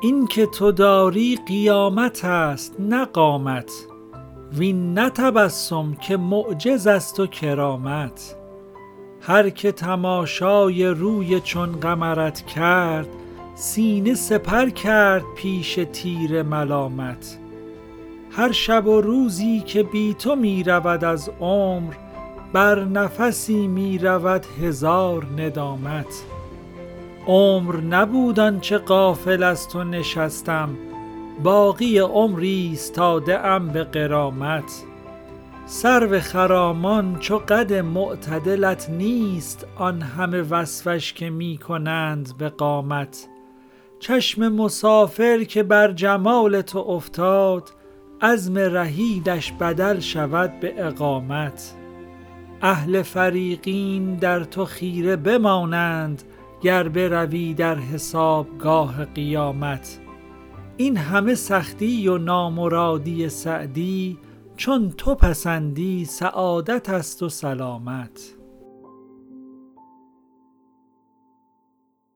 این که تو داری قیامت است نه قامت، وین نه تبسم که معجز است و کرامت. هر که تماشای روی چون قمرت کرد، سینه سپر کرد پیش تیر ملامت. هر شب و روزی که بی تو می رود از عمر، بر نفسی می رود هزار ندامت. عمر نبود آنچه غافل از تو نشستم، باقی عمر ایستاده ام به غرامت. سرو خرامان چو قد معتدلت نیست، آن همه وصفش که می کنند به قامت. چشم مسافر که بر جمال تو افتاد، عزم رحیلش بدل شود به اقامت. اهل فریقین در تو خیره بمانند، گر بروی در حسابگاه قیامت. این همه سختی و نامرادی سعدی، چون تو پسندی سعادت است و سلامت.